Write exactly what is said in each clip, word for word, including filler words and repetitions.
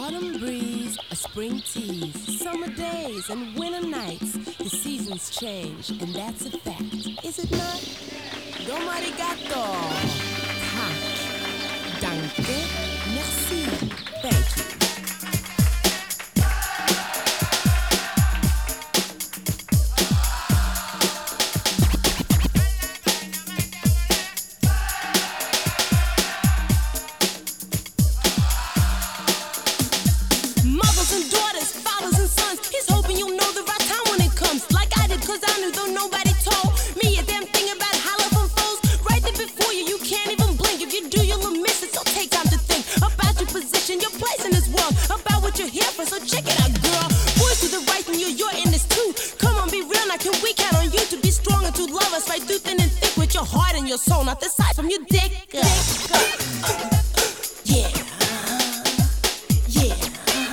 Autumn breeze, a spring tease, summer days and winter nights. The seasons change, and that's a fact, is it not? Domo arigato. Ha. Danke. Merci. Thank you. Your soul, not the side from your dick. Uh, uh, yeah, yeah.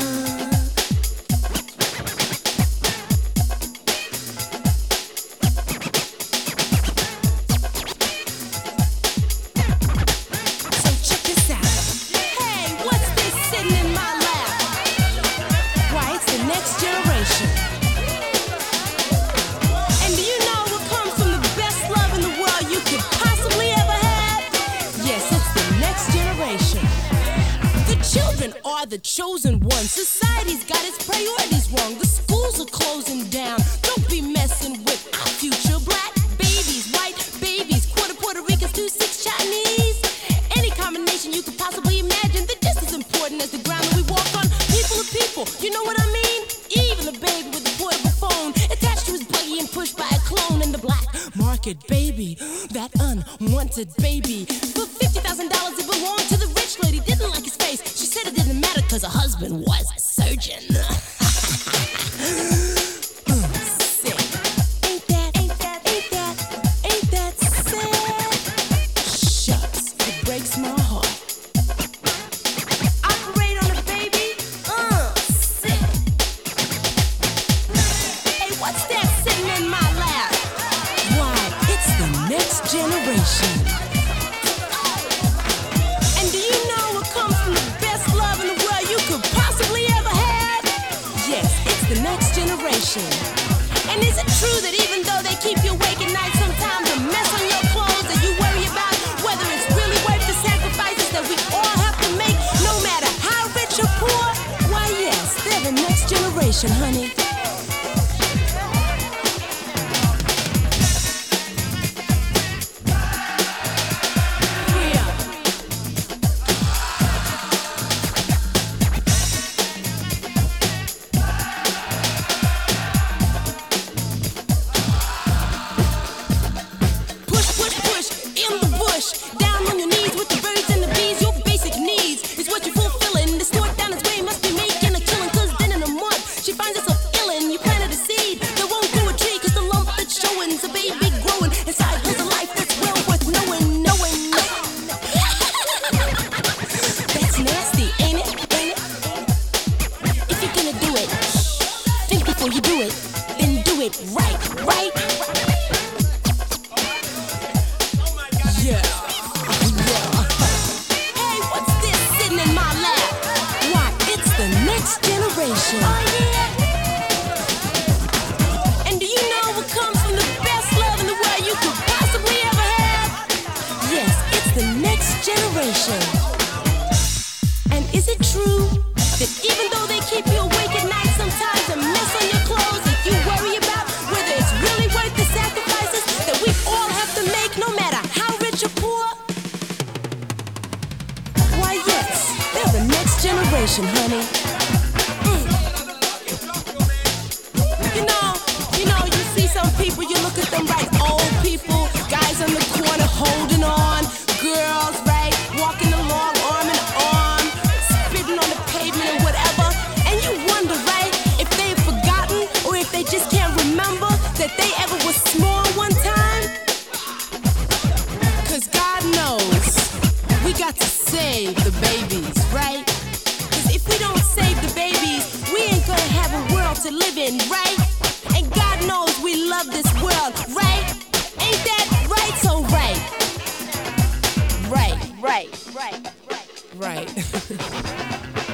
So check this out. Hey, what's this sitting in my lap? Why, it's the next generation. And do you know what comes from the best love in the world you could possibly ever have? Yes, it's the next generation. The children are the chosen ones. Society's got its priorities wrong. The schools are closing down. Don't be messing with our future. Black babies, white babies, quarter Puerto Ricans, two six Chinese. Any combination you could possibly imagine. They're just as important as the ground that we walk on. People are people, you know what I mean? Even the baby with the portable phone attached to his buggy and pushed by a clone in the black market, baby, that unwanted baby. For fifty thousand dollars it belonged to the rich lady. Didn't like his face. She said it didn't matter because her husband was a surgeon. Sick. Ain't that, ain't that, ain't that, ain't that sad? Shucks, it breaks my heart. Operate on a baby? Uh, sick. Hey, what's that sitting in my lap? Why, it's the next generation. And do you know what comes from the best love in the world you could possibly ever have? Yes, it's the next generation. And is it true that even though they keep you awake at night, sometimes a mess on your clothes that you worry about whether it's really worth the sacrifices that we all have to make, no matter how rich or poor? Why, yes, they're the next generation, honey. You do it, then do it right, right? Yeah, yeah. Hey, what's this sitting in my lap? Why, it's the next generation. Oh, yeah. And do you know what comes from the best love in the world you could possibly ever have? Yes, it's the next generation. And is it true that even though they keep you awake at night, sometimes a mess on your clothes that you worry about whether it's really worth the sacrifices that we all have to make, no matter how rich or poor? Why, yes, they're the next generation, honey. Mm. You know, you know, you see some people, you look at them right, old people, guys on the corner holding on, girls, right, walking along arm in arm, spitting on the pavement and whatever, and you wonder, right, if they've forgotten or if they just can't remember that they ever was small one time. Cause God knows we got to save the babies, right? Cause if we don't save the babies, we ain't gonna have a world to live in, right? And God knows we love this world, right? Ain't that right? So right. Right, right, right, right, right.